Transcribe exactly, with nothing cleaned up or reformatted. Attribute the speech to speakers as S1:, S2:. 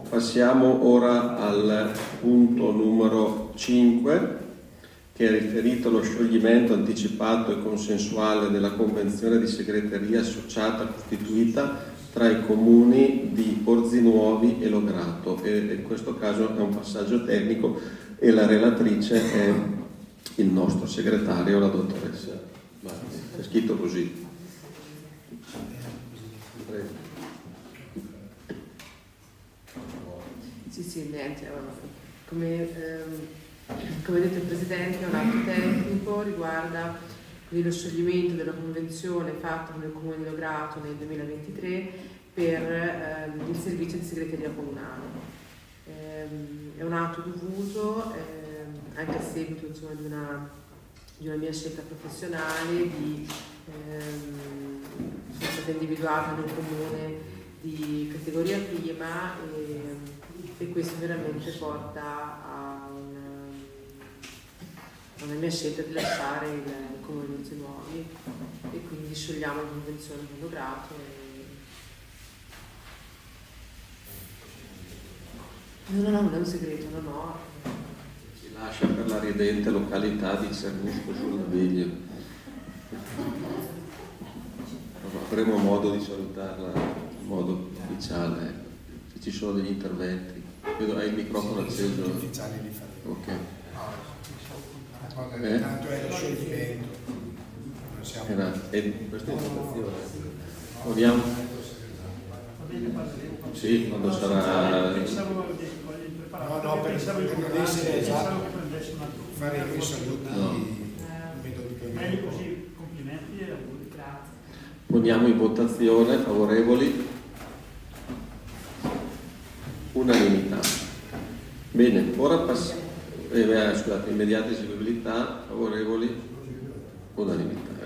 S1: Passiamo ora al punto numero cinque, che è riferito allo scioglimento anticipato e consensuale della convenzione di segreteria associata costituita tra i comuni di Orzinuovi e Lograto, e in questo caso è un passaggio tecnico e la relatrice è il nostro segretario, la dottoressa Varzi. È scritto così. Prego.
S2: Sì, sì, niente. Come, ehm, come ha detto il Presidente, è un atto tecnico, riguarda quindi lo scioglimento della convenzione fatta con il Comune di Lograto nel duemilaventitré per ehm, il servizio di segreteria comunale. Ehm, è un atto dovuto, ehm, anche a seguito insomma, di, una, di una mia scelta professionale, di, ehm, sono stata individuata nel Comune di categoria prima e e questo veramente porta a una, a una mia scelta di lasciare il, il Comune di Orzinuovi e quindi sciogliamo la convenzione con Lograto e... no, no, no, non è un segreto, no, no.
S1: Si lascia per la ridente località di Cernusco sul Naviglio. Avremo modo di salutarla in modo ufficiale, se ci sono degli interventi. Vedo, hai il microfono acceso.
S3: Ufficiali li faremo.
S1: Ok.
S3: No, eh? Tanto è lo scioglimento. Non siamo...
S1: Era, e questa è l'informazione. Vogliamo? Sì, quando sarà...
S3: No, no, per non essere esatto, fare i saluti metodicamente.
S4: Meglio così, complimenti e auguri.
S2: Grazie.
S1: Poniamo in votazione, favorevoli? Unanimità. Bene, ora passiamo. Eh, scusate, immediata eseguibilità, favorevoli? Unanimità.